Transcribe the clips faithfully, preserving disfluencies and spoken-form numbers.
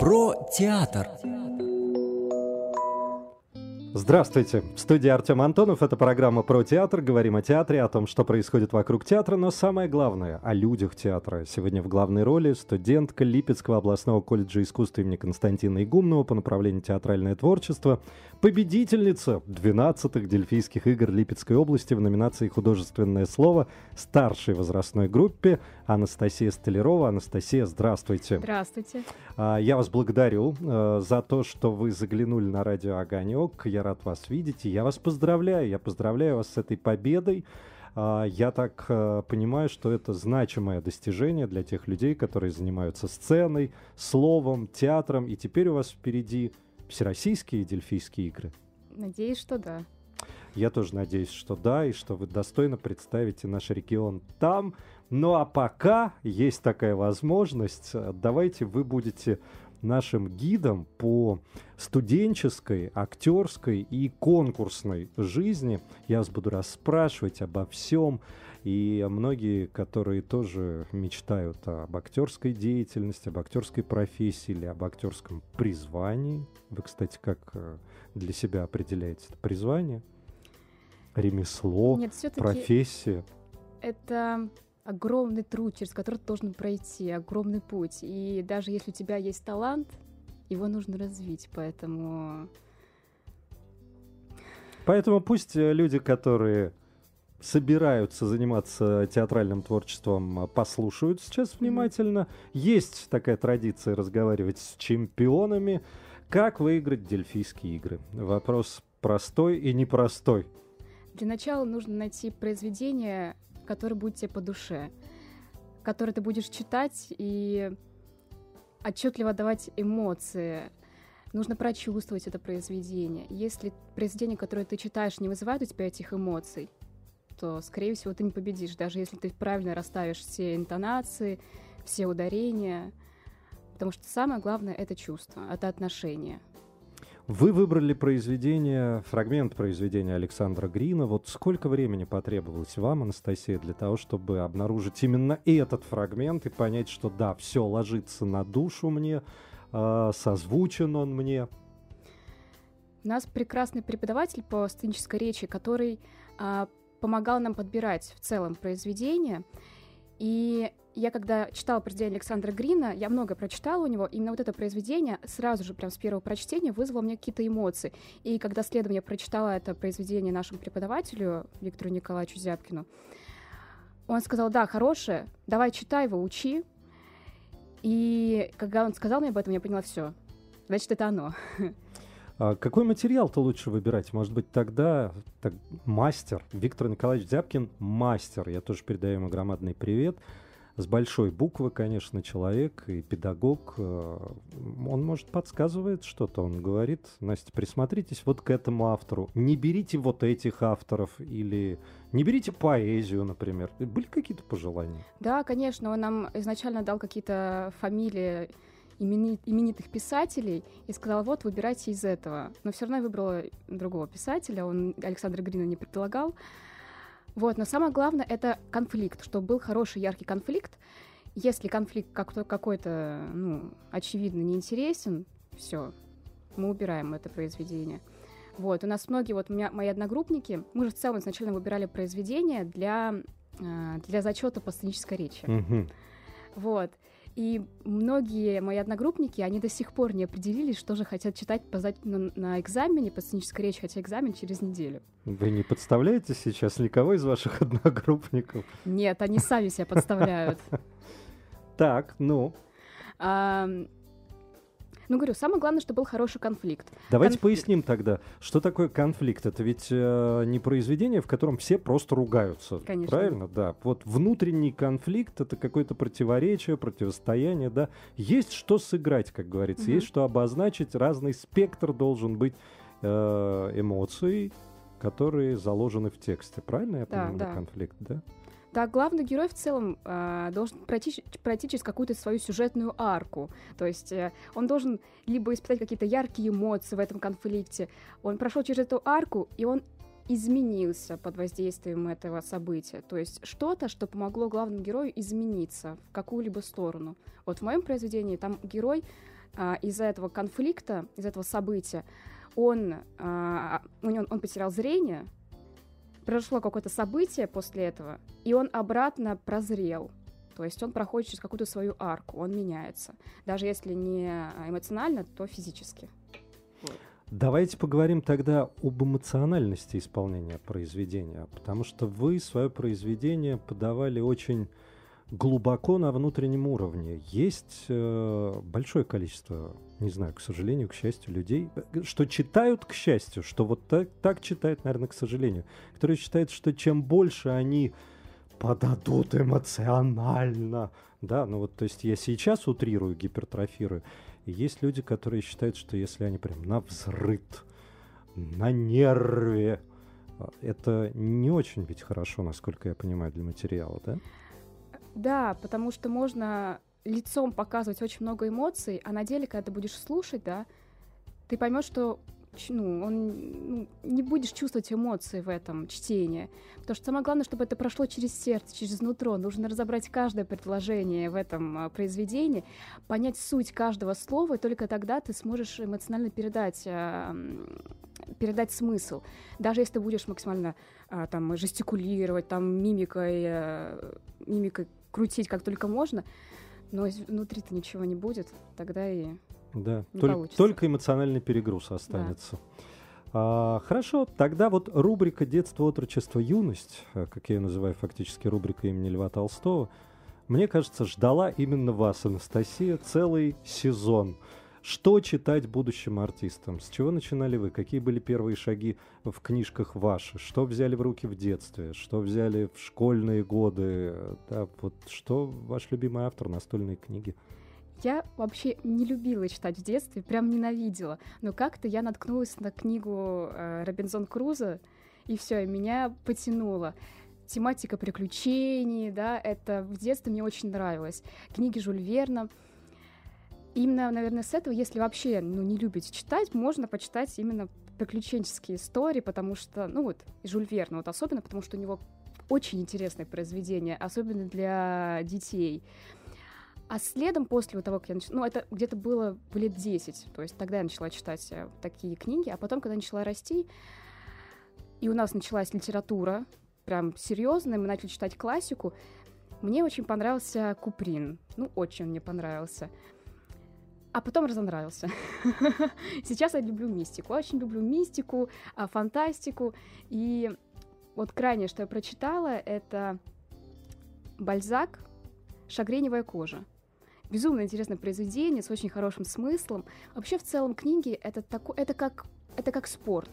Про театр. Здравствуйте! В студии Артем Антонов. Это программа «Про театр». Говорим о театре, о том, что происходит вокруг театра, но самое главное — о людях театра. Сегодня в главной роли студентка Липецкого областного колледжа искусств имени Константина Игумнова по направлению театральное творчество, победительница двенадцатых Дельфийских игр Липецкой области в номинации «Художественное слово» старшей возрастной группе Анастасия Столярова. Анастасия, здравствуйте! Здравствуйте! Я вас благодарю за то, что вы заглянули на радио «Огонек». Я рад вас видеть, и я вас поздравляю. Я поздравляю вас с этой победой. Я так понимаю, что это значимое достижение для тех людей, которые занимаются сценой, словом, театром. И теперь у вас впереди всероссийские Дельфийские игры. Надеюсь, что да. Я тоже надеюсь, что да, и что вы достойно представите наш регион там. Ну а пока есть такая возможность, давайте вы будете нашим гидом по студенческой, актерской и конкурсной жизни. Я вас буду расспрашивать обо всем. И многие, которые тоже мечтают об актерской деятельности, об актерской профессии или об актерском призвании. Вы, кстати, как для себя определяете это призвание? Ремесло, Нет, профессия? Это огромный труд, через который ты должен пройти, огромный путь. И даже если у тебя есть талант, его нужно развить, поэтому... Поэтому пусть люди, которые собираются заниматься театральным творчеством, послушают сейчас внимательно. Mm-hmm. Есть такая традиция разговаривать с чемпионами. Как выиграть Дельфийские игры? Вопрос простой и непростой. Для начала нужно найти произведение, который будет тебе по душе, который ты будешь читать и отчетливо давать эмоции. Нужно прочувствовать это произведение. Если произведение, которое ты читаешь, не вызывает у тебя этих эмоций, то, скорее всего, ты не победишь, даже если ты правильно расставишь все интонации, все ударения. Потому что самое главное — это чувство, это отношение. Вы выбрали произведение, фрагмент произведения Александра Грина. Вот сколько времени потребовалось вам, Анастасия, для того, чтобы обнаружить именно этот фрагмент и понять, что да, все ложится на душу мне, э, созвучен он мне? У нас прекрасный преподаватель по сценической речи, который э, помогал нам подбирать в целом произведение. И я, когда читала произведение Александра Грина, я много прочитала у него, именно вот это произведение сразу же, прям с первого прочтения, вызвало у меня какие-то эмоции. И когда следом я прочитала это произведение нашему преподавателю, Виктору Николаевичу Зябкину, он сказал: да, хорошее, давай читай его, учи. И когда он сказал мне об этом, я поняла: все, значит, это оно. А какой материал-то лучше выбирать? Может быть, тогда так, мастер, Виктор Николаевич Зябкин, мастер. Я тоже передаю ему громадный привет. С большой буквы, конечно, человек и педагог. Он, может, подсказывает что-то. Он говорит: Настя, присмотритесь вот к этому автору. Не берите вот этих авторов или не берите поэзию, например. Были какие-то пожелания? Да, конечно. Он нам изначально дал какие-то фамилии именитых писателей и сказал: вот, выбирайте из этого. Но все равно я выбрала другого писателя. Он Александра Грина не предлагал. Вот, но самое главное — это конфликт, чтобы был хороший, яркий конфликт. Если конфликт как-то, какой-то, ну, очевидно, неинтересен, все, мы убираем это произведение. Вот, у нас многие, вот у меня мои одногруппники, мы же в целом изначально выбирали произведения для, для зачета по сценической речи. Mm-hmm. Вот. И многие мои одногруппники, они до сих пор не определились, что же хотят читать по, на, на экзамене по сценической речи, хотя экзамен через неделю. Вы не подставляете сейчас никого из ваших одногруппников? Нет, они сами себя подставляют. Так, ну... Ну, говорю, самое главное, чтобы был хороший конфликт. Давайте конфликт. поясним тогда, что такое конфликт. Это ведь э, не произведение, в котором все просто ругаются. Конечно. Правильно? Да. Вот внутренний конфликт — это какое-то противоречие, противостояние, да. Есть что сыграть, как говорится, угу. Есть что обозначить. Разный спектр должен быть э, эмоций, которые заложены в тексте. Правильно я да, понимаю? Да. Конфликт, да? Да, главный герой в целом э, должен пройти, пройти через какую-то свою сюжетную арку. То есть э, он должен либо испытать какие-то яркие эмоции в этом конфликте. Он прошел через эту арку, и он изменился под воздействием этого события. То есть что-то, что помогло главному герою измениться в какую-либо сторону. Вот в моем произведении там герой а, из-за этого конфликта, из-за этого события, он, а, у него, он потерял зрение, произошло какое-то событие после этого, и он обратно прозрел. То есть он проходит через какую-то свою арку, он меняется. Даже если не эмоционально, то физически. Вот. Давайте поговорим тогда об эмоциональности исполнения произведения, потому что вы свое произведение подавали очень глубоко на внутреннем уровне. Есть э, большое количество, не знаю, к сожалению, к счастью, людей, что читают к счастью, что вот так, так читают, наверное, к сожалению, которые считают, что чем больше они подадут эмоционально, да, ну вот, то есть я сейчас утрирую, гипертрофирую, и есть люди, которые считают, что если они прям на взрыв, на нерве, это не очень ведь хорошо, насколько я понимаю, для материала, да? Да, потому что можно лицом показывать очень много эмоций, а на деле, когда ты будешь слушать, да, ты поймешь, что ну, он, ну, не будешь чувствовать эмоции в этом чтении. Потому что самое главное, чтобы это прошло через сердце, через нутро. Нужно разобрать каждое предложение в этом а, произведении, понять суть каждого слова, и только тогда ты сможешь эмоционально передать, а, передать смысл. Даже если ты будешь максимально а, там, жестикулировать, там, мимикой, а, мимикой крутить как только можно, но внутри-то ничего не будет, тогда и да, не только, получится. только эмоциональный перегруз останется. Да. А, хорошо, тогда вот рубрика «Детство, отрочество, юность», как я ее называю фактически рубрика имени Льва Толстого, мне кажется, ждала именно вас, Анастасия, целый сезон. Что читать будущим артистам? С чего начинали вы? Какие были первые шаги в книжках ваши? Что взяли в руки в детстве? Что взяли в школьные годы? Да, вот что ваш любимый автор настольной книги? Я вообще не любила читать в детстве, прям ненавидела. Но как-то я наткнулась на книгу э, Робинзон Крузо, и все, и меня потянуло. Тематика приключений, да, это в детстве мне очень нравилось. Книги Жюль Верна. Именно, наверное, с этого, если вообще ну, не любите читать, можно почитать именно приключенческие истории, потому что, ну вот, Жюль Верна, вот особенно, потому что у него очень интересное произведение, особенно для детей. А следом, после того, как я начала... Ну, это где-то было в лет десять, то есть тогда я начала читать такие книги, а потом, когда начала расти, и у нас началась литература, прям серьезная, мы начали читать классику, мне очень понравился Куприн. Ну, очень мне понравился. А потом разонравился. Сейчас я люблю мистику, очень люблю мистику, фантастику, и вот крайнее, что я прочитала, это Бальзак «Шагреневая кожа». Безумно интересное произведение с очень хорошим смыслом. Вообще, в целом, книги — это, тако, это, как, это как спорт.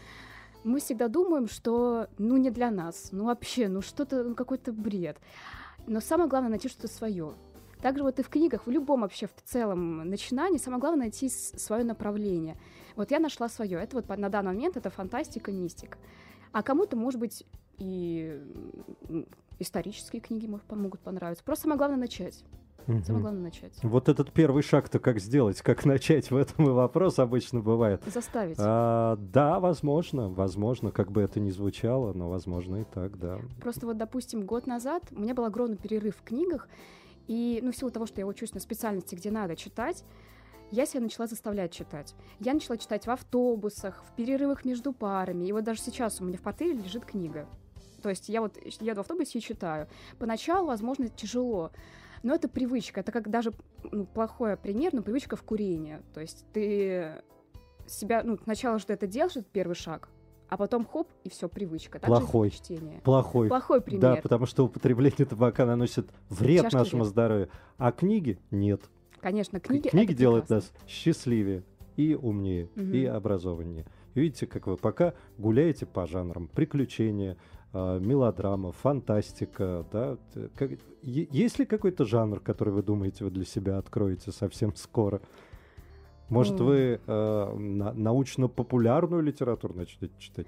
Мы всегда думаем, что ну не для нас, ну вообще, ну что-то, ну какой-то бред. Но самое главное — найти что-то свое. Также вот и в книгах, в любом вообще в целом начинании, самое главное — найти свое направление. Вот я нашла свое. Это вот на данный момент это фантастика, мистика. А кому-то, может быть, и исторические книги могут понравиться. Просто самое главное — начать. Угу. Самое главное — начать. Вот этот первый шаг-то как сделать, как начать, в этом и вопрос обычно бывает. Заставить. А, да, возможно, возможно, как бы это ни звучало, но возможно и так, да. Просто вот, допустим, год назад у меня был огромный перерыв в книгах, и, ну, в силу того, что я учусь на специальности, где надо читать, я себя начала заставлять читать. Я начала читать в автобусах, в перерывах между парами, и вот даже сейчас у меня в портфеле лежит книга. То есть я вот еду в автобусе и читаю. Поначалу, возможно, тяжело, но это привычка. Это как даже ну, плохой пример, но привычка в курении. То есть ты себя, ну, сначала что это делаешь, это первый шаг, а потом хоп, и все, привычка. Так Плохой. Чтение. Плохой. Плохой пример. Да, потому что употребление табака наносит вред Чашки нашему вред. здоровью, а книги нет. Конечно, книги, Книги это делают прекрасно. нас счастливее и умнее, Угу. и образованнее. И видите, как вы пока гуляете по жанрам приключения, э, мелодрама, фантастика, да? Как, е- есть ли какой-то жанр, который вы думаете, вы для себя откроете совсем скоро? Может, Mm. вы э, на- научно-популярную литературу начнете читать?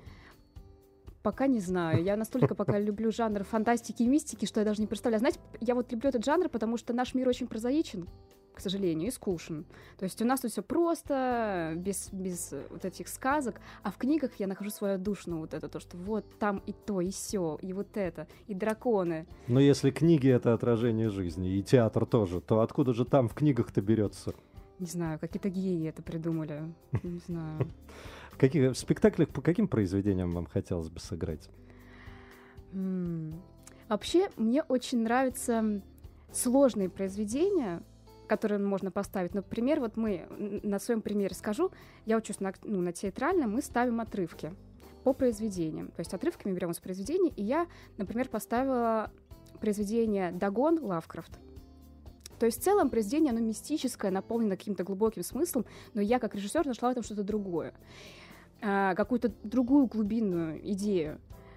Пока не знаю. Я настолько пока люблю жанр фантастики и мистики, что я даже не представляю. Знаете, я вот люблю этот жанр, потому что наш мир очень прозаичен, к сожалению, и скучен. То есть у нас тут все просто, без, без вот этих сказок, а в книгах я нахожу свою душную вот это, то, что вот там и то, и сё, и вот это, и драконы. Но если книги — это отражение жизни, и театр тоже, то откуда же там в книгах-то берется? Не знаю, какие-то гении это придумали. Не знаю. В каких в спектаклях по каким произведениям вам хотелось бы сыграть? М. Вообще, мне очень нравятся сложные произведения, которые можно поставить. Например, вот мы, н- на своем примере скажу, я учусь на, ак- ну, на театральном, мы ставим отрывки по произведениям. То есть отрывки мы берем из произведений, и я, например, поставила произведение «Дагон» Лавкрафт. То есть в целом произведение, оно мистическое, наполнено каким-то глубоким смыслом, но я, как режиссер, нашла в этом что-то другое, а, какую-то другую глубинную идею.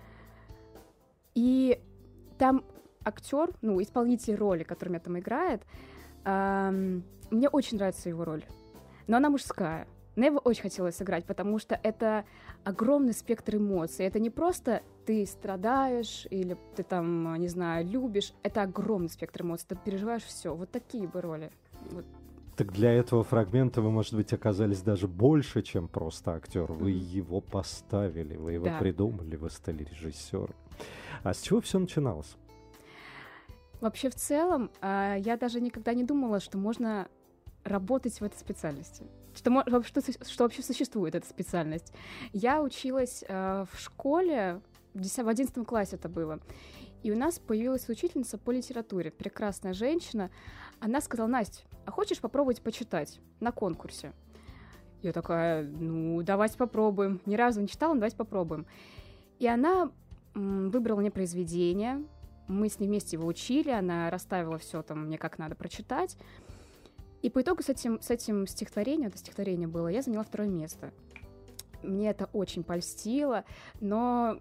И там актер, ну, исполнитель роли, который меня там играет, ам, мне очень нравится его роль, но она мужская. Мне его очень хотелось сыграть, потому что это огромный спектр эмоций. Это не просто ты страдаешь или ты там, не знаю, любишь. Это огромный спектр эмоций. Ты переживаешь все. Вот такие бы роли. Вот. Так для этого фрагмента вы, может быть, оказались даже больше, чем просто актер. Вы Мгм. его поставили, вы его Да. придумали, вы стали режиссером. А с чего все начиналось? Вообще, в целом, а, я даже никогда не думала, что можно работать в этой специальности. Что, мо- во- что, су- что вообще существует эта специальность. Я училась а, в школе, в десятом в одиннадцатом классе это было. И у нас появилась учительница по литературе, прекрасная женщина. Она сказала: Настя, а хочешь попробовать почитать на конкурсе? Я такая: ну, давайте попробуем. Ни разу не читала, но давайте попробуем. И она м, выбрала мне произведение. Мы с ней вместе его учили, она расставила все там мне как надо прочитать. И по итогу с этим, с этим стихотворением, это стихотворение было, я заняла второе место. Мне это очень польстило, но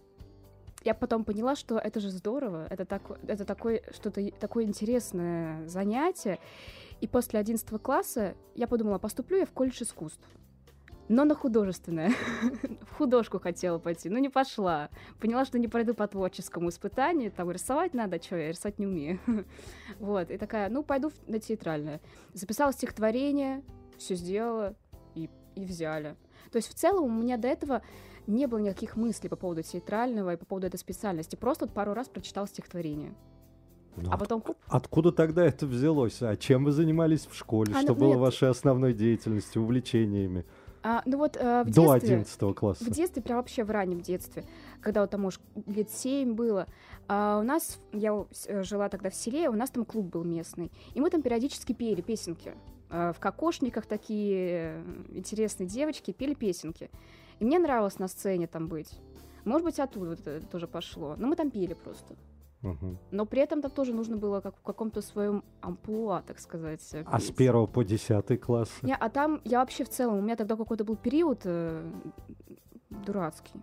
я потом поняла, что это же здорово, это, так, это такое, что-то и- такое интересное занятие. И после одиннадцатого класса я подумала, поступлю я в колледж искусств, но на художественное. В художку хотела пойти, но не пошла. Поняла, что не пройду по творческому испытанию, там рисовать надо, что я рисовать не умею. Вот, и такая, ну, пойду в- на театральное. Записала стихотворение, все сделала, и, и взяли. То есть в целом у меня до этого не было никаких мыслей по поводу театрального и по поводу этой специальности. Просто вот пару раз прочитала стихотворение. Ну, А потом... хоп, Откуда тогда это взялось? А чем вы занимались в школе? А, Что ну, было нет. вашей основной деятельностью, увлечениями а, ну вот э, в до детстве... одиннадцатого класса? В детстве, прям вообще в раннем детстве, когда вот там, может, лет семь было, а у нас, я у- с- э, жила тогда в селе, у нас там клуб был местный, и мы там периодически пели песенки. А, в кокошниках такие э, интересные девочки пели песенки. И мне нравилось на сцене там быть. Может быть, оттуда вот это тоже пошло. Но мы там пели просто. Мгм. Но при этом там тоже нужно было как в каком-то своем амплуа, так сказать. э, А с петь. первого по десятый класс? Не, а там я вообще в целом, у меня тогда какой-то был период э, дурацкий.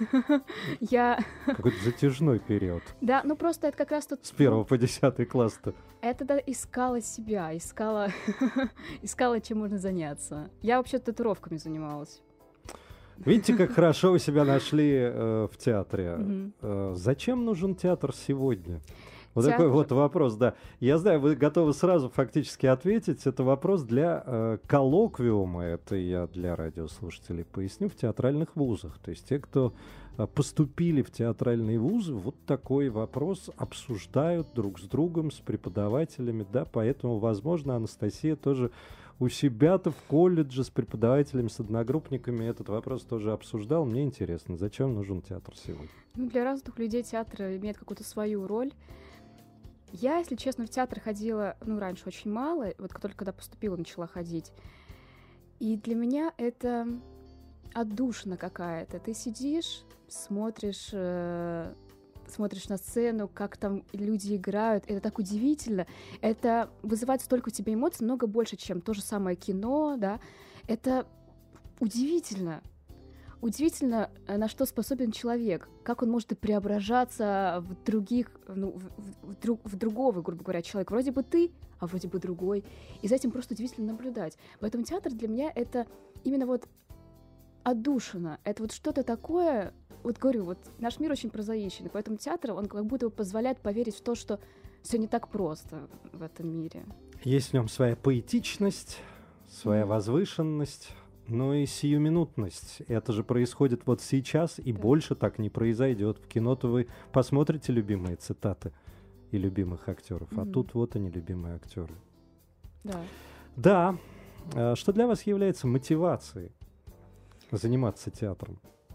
Я, Какой-то затяжной период. да, ну просто это как раз тут... С первого по десятый класс-то. Это да, искала себя, искала, искала, чем можно заняться. Я вообще татуировками занималась. Видите, как хорошо вы себя нашли э, в театре. Мгм. Э, зачем нужен театр сегодня? Вот Театр- такой вот вопрос, да. Я знаю, вы готовы сразу фактически ответить. Это вопрос для э, коллоквиума. Это я для радиослушателей поясню, в театральных вузах. То есть те, кто э, поступили в театральные вузы, вот такой вопрос обсуждают друг с другом, с преподавателями, да. Поэтому, возможно, Анастасия тоже у себя-то в колледже с преподавателями, с одногруппниками этот вопрос тоже обсуждал. Мне интересно, зачем нужен театр сегодня? Ну, для разных людей театр имеет какую-то свою роль. Я, если честно, в театр ходила, ну, раньше очень мало, вот только когда поступила, начала ходить. И для меня это отдушина какая-то. Ты сидишь, смотришь, э, смотришь на сцену, как там люди играют. Это так удивительно. Это вызывает столько у тебя эмоций, много больше, чем то же самое кино, да. Это удивительно. Удивительно, э, на что способен человек, как он может и преображаться в других, ну, в, в- в друг- в другого, грубо говоря, человека. Вроде бы ты, а вроде бы другой. И за этим просто удивительно наблюдать. Поэтому театр для меня это именно вот отдушина. Это вот что-то такое, вот говорю, вот наш мир очень прозаичен, поэтому театр, он как будто бы позволяет поверить в то, что все не так просто в этом мире. Есть в нем своя поэтичность, своя Мгм. возвышенность, но и сиюминутность. Это же происходит вот сейчас, и Да. больше так не произойдет. В кино-то вы посмотрите любимые цитаты и любимых актеров, а Мгм. тут вот они, любимые актеры. Да. Да, А что для вас является мотивацией заниматься театром?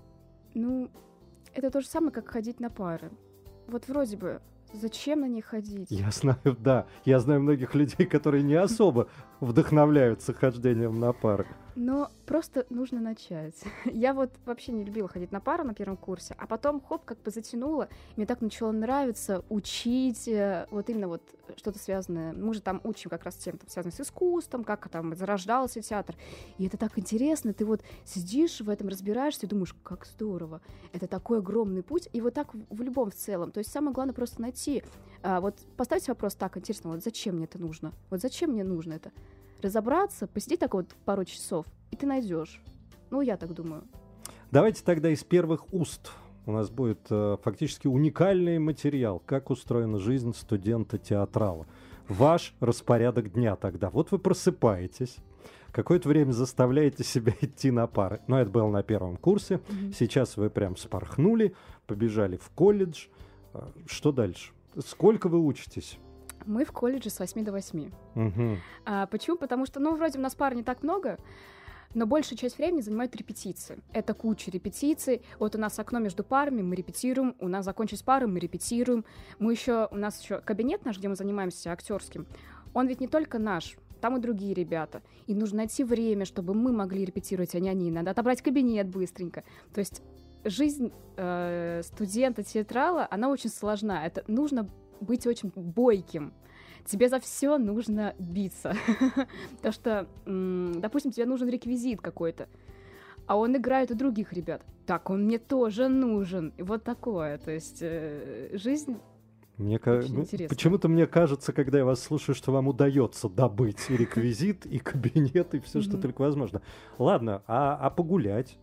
Ну, это то же самое, как ходить на пары. Вот вроде бы, зачем на них ходить? Я знаю, да. Я знаю многих людей, которые не особо вдохновляются хождением на пары. Но просто нужно начать. Я вот вообще не любила ходить на пару на первом курсе, а потом, хоп, как бы затянуло. Мне так начало нравиться учить, э, вот именно вот что-то связанное. Мы же там учим как раз тем, там, связанное с искусством, как там зарождался театр. И это так интересно. Ты вот сидишь в этом, разбираешься и думаешь, как здорово. Это такой огромный путь. И вот так в, в любом в целом. То есть самое главное просто найти. А, вот поставить вопрос так, интересно, вот зачем мне это нужно? Вот зачем мне нужно это? Разобраться, посидеть так вот пару часов, и ты найдешь. Ну, я так думаю. Давайте тогда из первых уст. У нас будет э, фактически уникальный материал, как устроена жизнь студента-театрала. Ваш распорядок дня тогда. Вот вы просыпаетесь, какое-то время заставляете себя идти на пары. Но это было на первом курсе. Mm-hmm. Сейчас вы прям спорхнули, побежали в колледж. Что дальше? Сколько вы учитесь? Мы в колледже с восьми до восьми. Угу. А, почему? Потому что, ну, вроде у нас пар не так много, но большая часть времени занимают репетиции. Это куча репетиций. Вот у нас окно между парами, мы репетируем. У нас закончились пары, мы репетируем. Мы еще, у нас еще кабинет наш, где мы занимаемся актерским. Он ведь не только наш, там и другие ребята. И нужно найти время, чтобы мы могли репетировать, а не они. Надо отобрать кабинет быстренько. То есть жизнь э, студента-театрала, она очень сложна. Это нужно быть очень бойким. Тебе за все нужно биться. Потому что, допустим, тебе нужен реквизит какой-то, а он играет у других ребят. Так, он мне тоже нужен. И вот такое. То есть э, жизнь мне ка... Почему-то мне кажется, когда я вас слушаю, что вам удается добыть и реквизит, и кабинет, и все, что только возможно. Ладно, а, а погулять?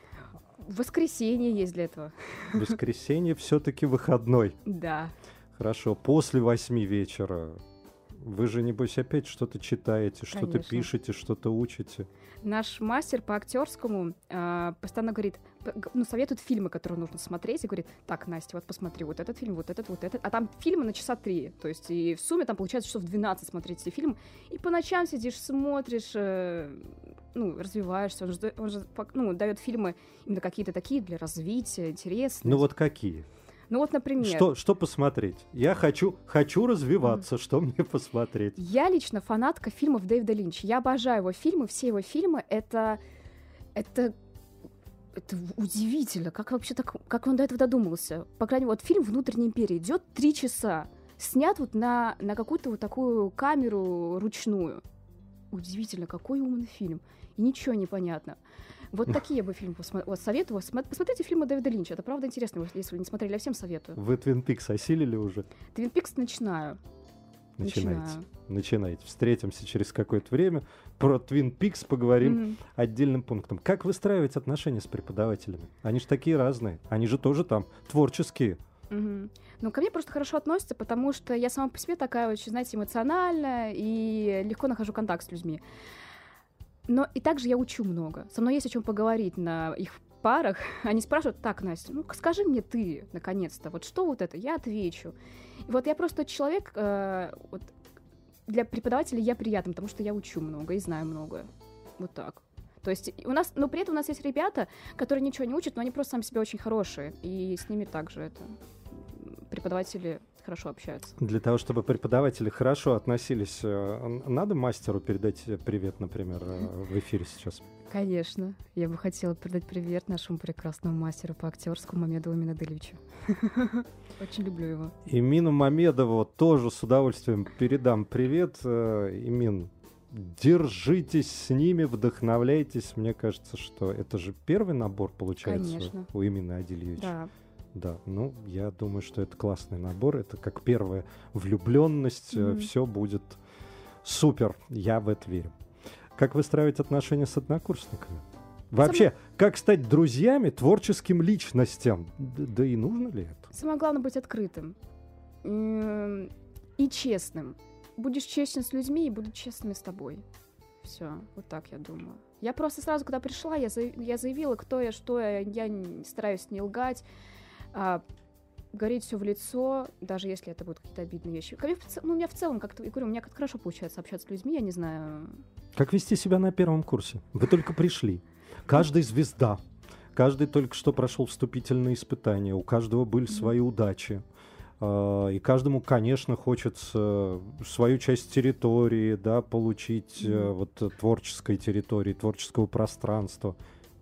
В воскресенье есть для этого. Воскресенье все-таки выходной. Да. Хорошо, после восьми вечера вы же, небось, опять что-то читаете, что-то Конечно. пишете, что-то учите. Наш мастер по актерскому э, постоянно говорит, ну, советует фильмы, которые нужно смотреть, и говорит, так, Настя, вот посмотри вот этот фильм, вот этот, вот этот. А там фильмы на часа три, то есть и в сумме там получается часов двенадцать смотреть эти фильмы, и по ночам сидишь, смотришь, э, ну, развиваешься, он же, он же ну, дает фильмы именно какие-то такие для развития, интересные. Ну вот какие? Ну вот, например... Что, что посмотреть? Я хочу, хочу развиваться. Mm. Что мне посмотреть? Я лично фанатка фильмов Дэвида Линча. Я обожаю его фильмы. Все его фильмы — это... Это... Это удивительно. Как вообще так... Как он до этого додумался? По крайней мере, вот фильм «Внутренняя империя» идет три часа. Снят вот на, на какую-то вот такую камеру ручную. Удивительно, какой умный фильм. И ничего не понятно. Вот такие бы фильмы посмо... вот, советую. Посмотрите фильмы Дэвида Линча. Это правда интересно, если вы не смотрели. Я всем советую. Вы Твин Пикс осилили уже? Твин Пикс начинаю. Начинайте. Начинаю. Начинайте. Встретимся через какое-то время. Про Твин Пикс поговорим mm-hmm. отдельным пунктом. Как выстраивать отношения с преподавателями? Они же такие разные. Они же тоже там творческие. Mm-hmm. Ну, ко мне просто хорошо относятся, потому что я сама по себе такая очень, знаете, эмоциональная и легко нахожу контакт с людьми. Но и также я учу много. Со мной есть о чем поговорить на их парах. Они спрашивают, так, Настя, ну скажи мне ты, наконец-то, вот что вот это? Я отвечу. И вот я просто человек, э, вот, для преподавателя я приятна, потому что я учу много и знаю многое. Вот так. То есть у нас, но при этом у нас есть ребята, которые ничего не учат, но они просто сами себе очень хорошие. И с ними также это преподаватели хорошо общаются. Для того, чтобы преподаватели хорошо относились, надо мастеру передать привет, например, в эфире сейчас? Конечно. Я бы хотела передать привет нашему прекрасному мастеру по актерскому Мамедову Минадылевичу. Очень люблю его. Имину Мамедову тоже с удовольствием передам привет. Имин, держитесь с ними, вдохновляйтесь. Мне кажется, что это же первый набор, получается, Конечно. У Имина Адильевича. Да. Да, ну, я думаю, что это классный набор. Это как первая влюбленность. Mm-hmm. Все будет супер. Я в это верю. Как выстраивать отношения с однокурсниками? Вообще, Само... как стать друзьями творческим личностям? Да, да и нужно ли это? Самое главное быть открытым и честным. Будешь честен с людьми, и будут честными с тобой. Все, вот так я думаю. Я просто сразу, когда пришла, я, за... я заявила, кто я, что я. Я стараюсь не лгать. А, говорить все в лицо, даже если это будут какие-то обидные вещи. Ну, у меня в целом, как-то, я говорю, у меня как-то хорошо получается общаться с людьми, я не знаю. Как вести себя на первом курсе? Вы только пришли. Каждый звезда. Каждый только что прошел вступительные испытания. У каждого были mm-hmm. свои удачи. И каждому, конечно, хочется свою часть территории, да, получить, mm-hmm. вот, творческой территории, творческого пространства.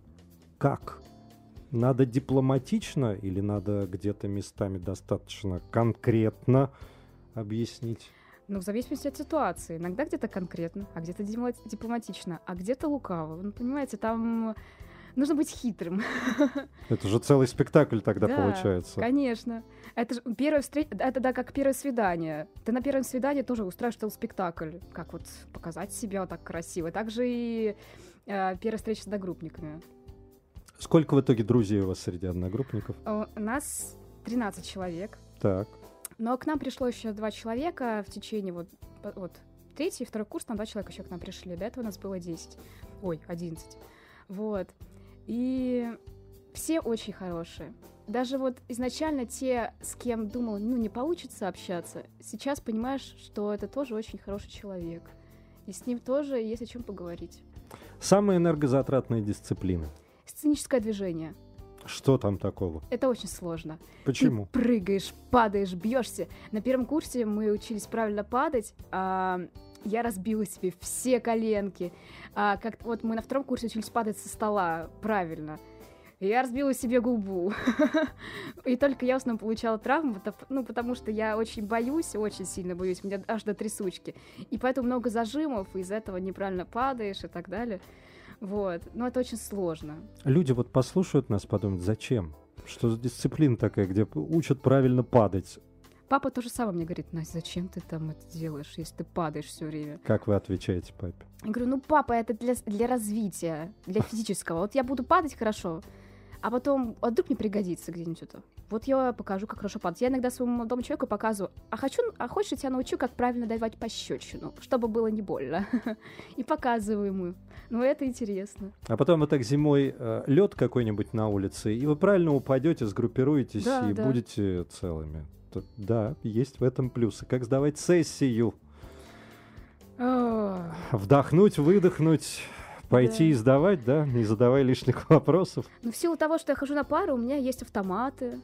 Как? Надо дипломатично или надо где-то местами достаточно конкретно объяснить? Ну, в зависимости от ситуации. Иногда где-то конкретно, а где-то дипломатично, а где-то лукаво. Ну, понимаете, там нужно быть хитрым. Это же целый спектакль тогда да, получается. Конечно. Это же первая встреча, это да, как первое свидание. Ты на первом свидании тоже устраиваешь целый спектакль. Как вот показать себя вот так красиво. Также и э, первая встреча с одногруппниками. Сколько в итоге друзей у вас среди одногруппников? У нас тринадцать человек. Так. Но к нам пришло еще два человека в течение вот, вот третий и второй курс, там два человека еще к нам пришли. До этого у нас было десять. Ой, одиннадцать. Вот. И все очень хорошие. Даже вот изначально те, с кем думала, ну, не получится общаться, сейчас понимаешь, что это тоже очень хороший человек. И с ним тоже есть о чем поговорить. Самые энергозатратные дисциплины? Сценическое движение. Что там такого? Это очень сложно. Почему? Ты прыгаешь, падаешь, бьешься. На первом курсе мы учились правильно падать, а я разбила себе все коленки. А как вот мы на втором курсе учились падать со стола правильно. Я разбила себе губу. И только я в основном получала травму, ну, потому что я очень боюсь, очень сильно боюсь, у меня аж до трясучки. И поэтому много зажимов, и из-за этого неправильно падаешь и так далее. Вот. Но это очень сложно. Люди вот послушают нас, подумают, зачем? Что за дисциплина такая, где учат правильно падать? Папа то же самое мне говорит: Настя, зачем ты там это делаешь, если ты падаешь все время? Как вы отвечаете папе? Я говорю, ну, папа, это для, для развития, для физического. Вот я буду падать хорошо, а потом, а вдруг мне пригодится где-нибудь это. Вот я покажу, как хорошо падать. Я иногда своему молодому человеку показываю, а хочу, а хочешь, я тебя научу, как правильно давать пощечину, чтобы было не больно. И показываю ему. Ну, это интересно. А потом вот так зимой э, лед какой-нибудь на улице, и вы правильно упадете, сгруппируетесь, да, и да. будете целыми. То, да, есть в этом плюсы. Как сдавать сессию? Oh. Вдохнуть, выдохнуть, пойти да. и сдавать, да, не задавая лишних вопросов. Ну, в силу того, что я хожу на пару, у меня есть автоматы.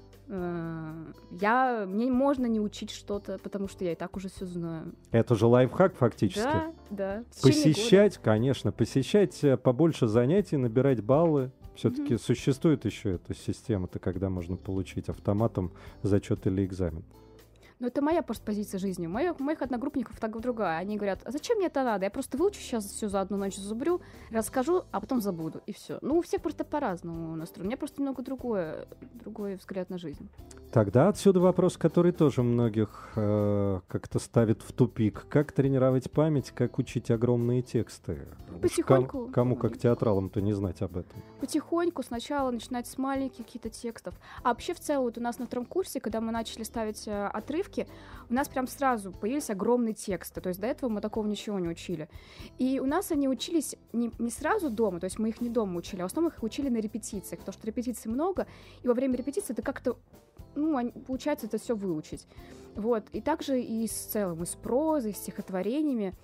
Я, мне можно не учить что-то, потому что я и так уже все знаю. Это же лайфхак фактически. Да, да. Посещать, конечно, посещать побольше занятий, набирать баллы. Все-таки mm-hmm. существует еще эта система-то, когда можно получить автоматом зачет или экзамен. Ну, это моя просто позиция жизни. Моих, моих одногруппников так другая. Они говорят, а зачем мне это надо? Я просто выучу сейчас все за одну ночь, зубрю, расскажу, а потом забуду, и все. Ну, у всех просто по-разному настроен. У меня просто немного другое, другой взгляд на жизнь. Тогда отсюда вопрос, который тоже многих э, как-то ставит в тупик. Как тренировать память, как учить огромные тексты? Потихоньку. Ком, кому, как театралам-то, не знать об этом? Потихоньку, сначала начинать с маленьких каких-то текстов. А вообще, в целом, вот у нас на втором курсе, когда мы начали ставить э, отрывки, у нас прям сразу появились огромные тексты. То есть до этого мы такого ничего не учили. И у нас они учились не, не сразу дома, то есть мы их не дома учили, а в основном их учили на репетициях, потому что репетиций много, и во время репетиции ты как-то ну, они, получается это все выучить. Вот. И также и с целым, и с прозой, и с стихотворениями.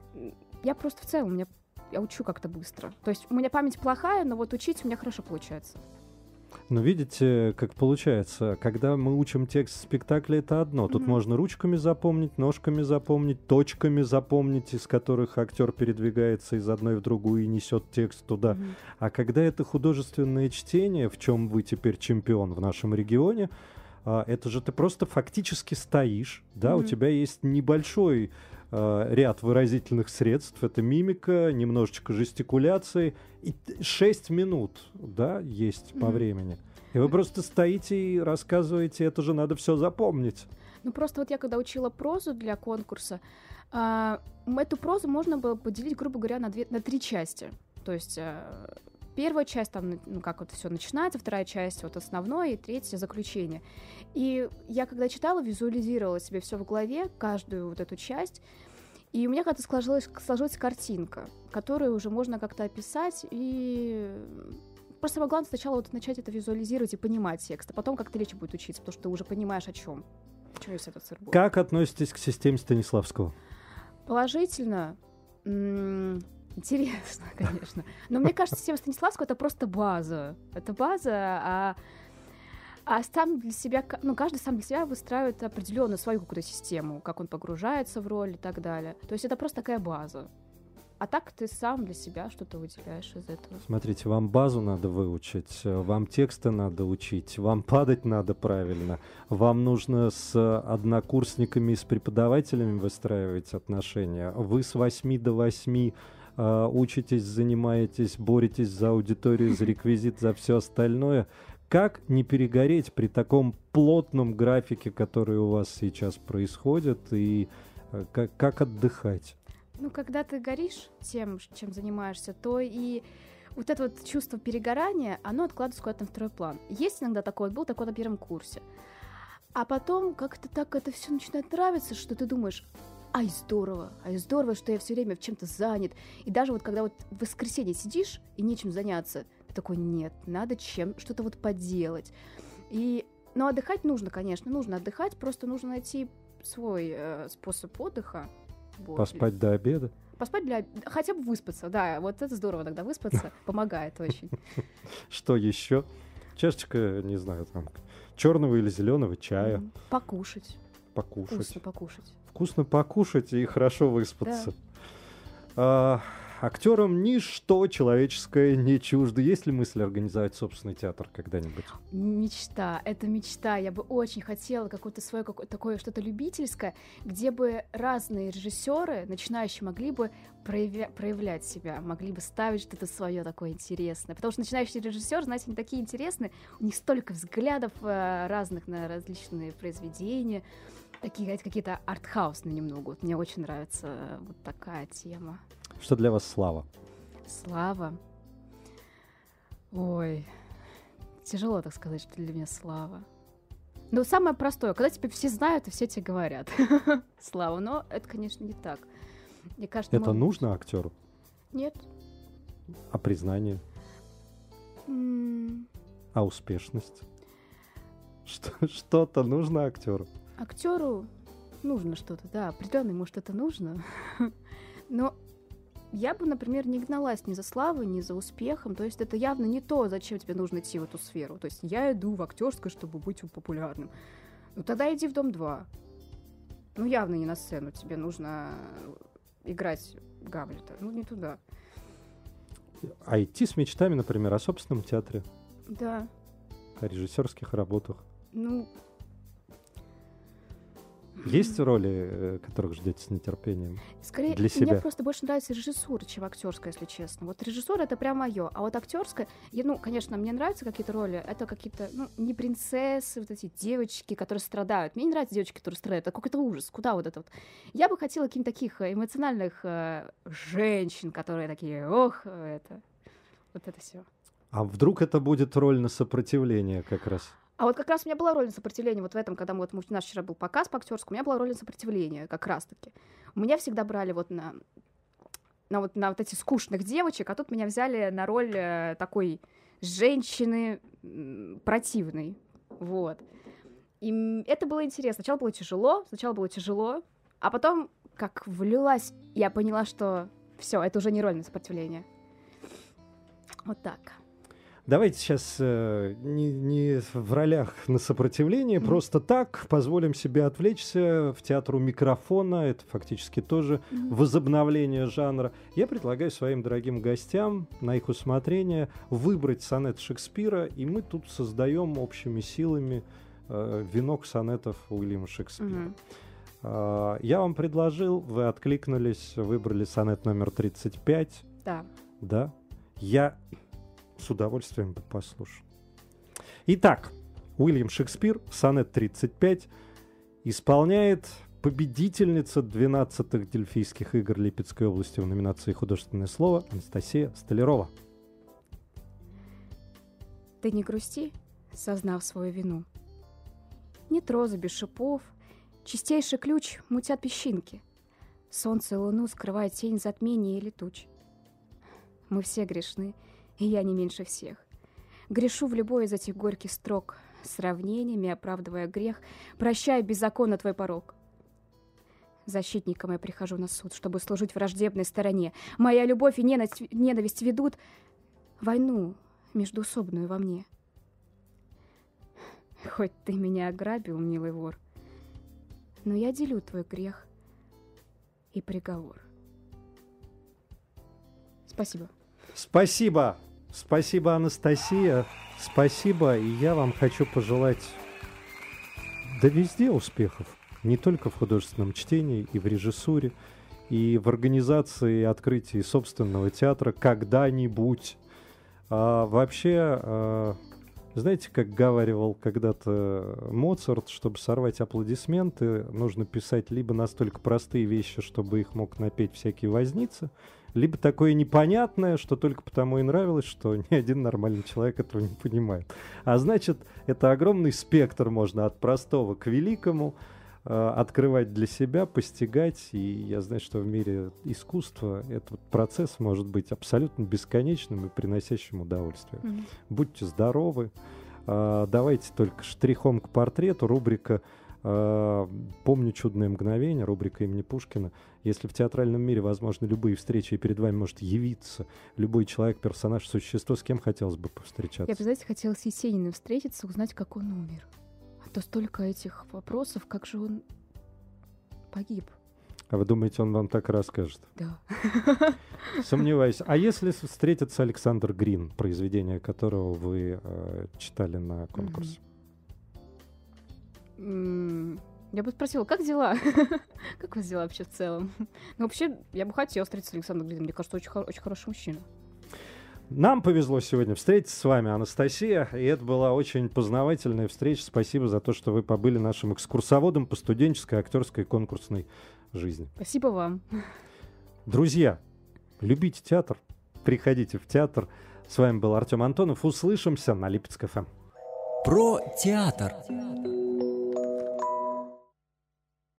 Я просто в целом, у меня, я учу как-то быстро. То есть у меня память плохая, но вот учить у меня хорошо получается. Но видите, как получается, когда мы учим текст спектакля, это одно. Тут mm-hmm. можно ручками запомнить, ножками запомнить, точками запомнить, из которых актер передвигается из одной в другую и несет текст туда. Mm-hmm. А когда это художественное чтение, в чем вы теперь чемпион в нашем регионе, это же ты просто фактически стоишь, да, mm-hmm. у тебя есть небольшой э, ряд выразительных средств, это мимика, немножечко жестикуляции, и шесть минут, да, есть mm-hmm. по времени. И вы просто стоите и рассказываете, это же надо все запомнить. Ну просто вот я когда учила прозу для конкурса, э, эту прозу можно было поделить, грубо говоря, на, две, на три части. То есть... Э, Первая часть, там, ну, как вот все начинается, вторая часть, вот основное, и третья — заключение. И я, когда читала, визуализировала себе все в голове, каждую вот эту часть, и у меня как-то сложилась, сложилась картинка, которую уже можно как-то описать, и просто самое главное сначала вот начать это визуализировать и понимать текст, а потом как-то легче будет учиться, потому что ты уже понимаешь, о чем. О чем весь этот сырбор. Как относитесь к системе Станиславского? Положительно. М- Интересно, конечно. Но мне кажется, система Станиславского — это просто база. Это база, а, а сам для себя, ну, каждый сам для себя выстраивает определенную свою какую-то систему, как он погружается в роль и так далее. То есть это просто такая база. А так ты сам для себя что-то выделяешь из этого. Смотрите, вам базу надо выучить, вам тексты надо учить, вам падать надо правильно, вам нужно с однокурсниками и с преподавателями выстраивать отношения. Вы с восьми до восьми э, учитесь, занимаетесь, боретесь за аудиторию, за реквизит, за все остальное. Как не перегореть при таком плотном графике, который у вас сейчас происходит, и э, как, как отдыхать? Ну, когда ты горишь тем, чем занимаешься, то и вот это вот чувство перегорания, оно откладывается куда-то на второй план. Есть иногда такое, был такой на первом курсе. А потом как-то так это все начинает нравиться, что ты думаешь, ай, здорово, ай, здорово, что я все время в чем-то занят. И даже вот когда вот в воскресенье сидишь и нечем заняться, ты такой, нет, надо чем что-то вот поделать. И, ну, отдыхать нужно, конечно, нужно отдыхать, просто нужно найти свой э, способ отдыха. Вот. Поспать до обеда? Поспать для... Хотя бы выспаться, да. Вот это здорово тогда выспаться. Помогает очень. Что еще? Чашечка, не знаю, там, черного или зеленого чая. Покушать. Покушать. Вкусно покушать. Вкусно покушать и хорошо выспаться. Да. А, актерам ничто человеческое не чуждо. Есть ли мысль организовать собственный театр когда-нибудь? Мечта. Это мечта. Я бы очень хотела какое-то свое, какое-то такое что-то любительское, где бы разные режиссеры, начинающие, могли бы проявля- проявлять себя, могли бы ставить что-то свое такое интересное. Потому что начинающие режиссеры, знаете, они такие интересные, у них столько взглядов э, разных на различные произведения, такие какие-то артхаусные немного. Вот мне очень нравится вот такая тема. Что для вас слава? Слава? Ой, тяжело так сказать, что для меня слава. Ну, самое простое, когда тебя все знают и все тебе говорят. Слава, но это, конечно, не так. Мне кажется, это мы... нужно актеру? Нет. А признание? Mm. А успешность? Что- что-то нужно актеру? Актеру нужно что-то, да, определенно ему что-то нужно. Но я бы, например, не гналась ни за славой, ни за успехом. То есть это явно не то, зачем тебе нужно идти в эту сферу. То есть я иду в актерское, чтобы быть популярным. Ну тогда иди в Дом-два. Ну явно не на сцену. Тебе нужно играть Гамлета. Ну не туда. А идти с мечтами, например, о собственном театре? Да. О режиссерских работах? Ну... Есть роли, которых ждете с нетерпением? Скорее, для себя? Мне просто больше нравится режиссура, чем актерская, если честно. Вот режиссура — это прям мое. А вот актерская, я, ну, конечно, мне нравятся какие-то роли. Это какие-то, ну, не принцессы, вот эти девочки, которые страдают. Мне не нравятся девочки, которые страдают. Это какой-то ужас. Куда вот это вот? Я бы хотела каких-то таких эмоциональных э, женщин, которые такие, ох, это... Вот это все. А вдруг это будет роль на сопротивление как раз? А вот как раз у меня была роль на сопротивление вот в этом, когда мы, вот, у нас вчера был показ по актерскому, у меня была роль на сопротивление как раз-таки. У меня всегда брали вот на, на, вот, на вот эти скучных девочек, а тут меня взяли на роль э, такой женщины м, противной. Вот. И это было интересно. Сначала было тяжело, сначала было тяжело, а потом, как влилась, я поняла, что все, это уже не роль на сопротивление. Вот так. Давайте сейчас э, не, не в ролях на сопротивление, mm-hmm. просто так позволим себе отвлечься в театр у микрофона. Это фактически тоже mm-hmm. возобновление жанра. Я предлагаю своим дорогим гостям на их усмотрение выбрать сонет Шекспира, и мы тут создаем общими силами э, венок сонетов Уильяма Шекспира. Mm-hmm. Э, я вам предложил, вы откликнулись, выбрали сонет номер тридцать пять. Да. Да. Я... с удовольствием бы послушал. Итак, Уильям Шекспир, сонет тридцать пять, исполняет победительница двенадцатых Дельфийских игр Липецкой области в номинации «Художественное слово» Анастасия Столярова. Ты не грусти, сознав свою вину. Нет розы без шипов, чистейший ключ мутят песчинки. Солнце и луну скрывает тень затмения или туч. Мы все грешны, и я не меньше всех. Грешу в любой из этих горьких строк, сравнениями оправдывая грех, прощая беззаконно твой порок. Защитником я прихожу на суд, чтобы служить враждебной стороне. Моя любовь и ненависть, ненависть ведут войну междуусобную во мне. Хоть ты меня ограбил, милый вор, но я делю твой грех и приговор. Спасибо. Спасибо. Спасибо, Анастасия. Спасибо. И я вам хочу пожелать, да везде успехов. Не только в художественном чтении, и в режиссуре, и в организации и открытии собственного театра когда-нибудь. А, вообще, а, знаете, как говаривал когда-то Моцарт, чтобы сорвать аплодисменты, нужно писать либо настолько простые вещи, чтобы их мог напеть всякие возницы, либо такое непонятное, что только потому и нравилось, что ни один нормальный человек этого не понимает. А значит, это огромный спектр можно от простого к великому открывать для себя, постигать. И я знаю, что в мире искусства этот процесс может быть абсолютно бесконечным и приносящим удовольствие. Mm-hmm. Будьте здоровы. Давайте только штрихом к портрету. Рубрика «Помню чудное мгновение», рубрика имени Пушкина. Если в театральном мире возможны любые встречи, и перед вами может явиться любой человек, персонаж, существо, с кем хотелось бы повстречаться? Я бы, знаете, хотела с Есениным встретиться, узнать, как он умер. То столько этих вопросов, как же он погиб. А вы думаете, он вам так расскажет? Да. Сомневаюсь. А если встретится Александр Грин, произведение которого вы э, читали на конкурсе? Mm-hmm. Я бы спросила, как дела? Как у вас дела вообще в целом? Ну, вообще, я бы хотела встретиться с Александром Грином. Мне кажется, очень, хор- очень хороший мужчина. Нам повезло сегодня встретиться с вами, Анастасия, и это была очень познавательная встреча. Спасибо за то, что вы побыли нашим экскурсоводом по студенческой, актерской и конкурсной жизни. Спасибо вам. Друзья, любите театр, приходите в театр. С вами был Артем Антонов. Услышимся на Липецк эф эм. Про театр.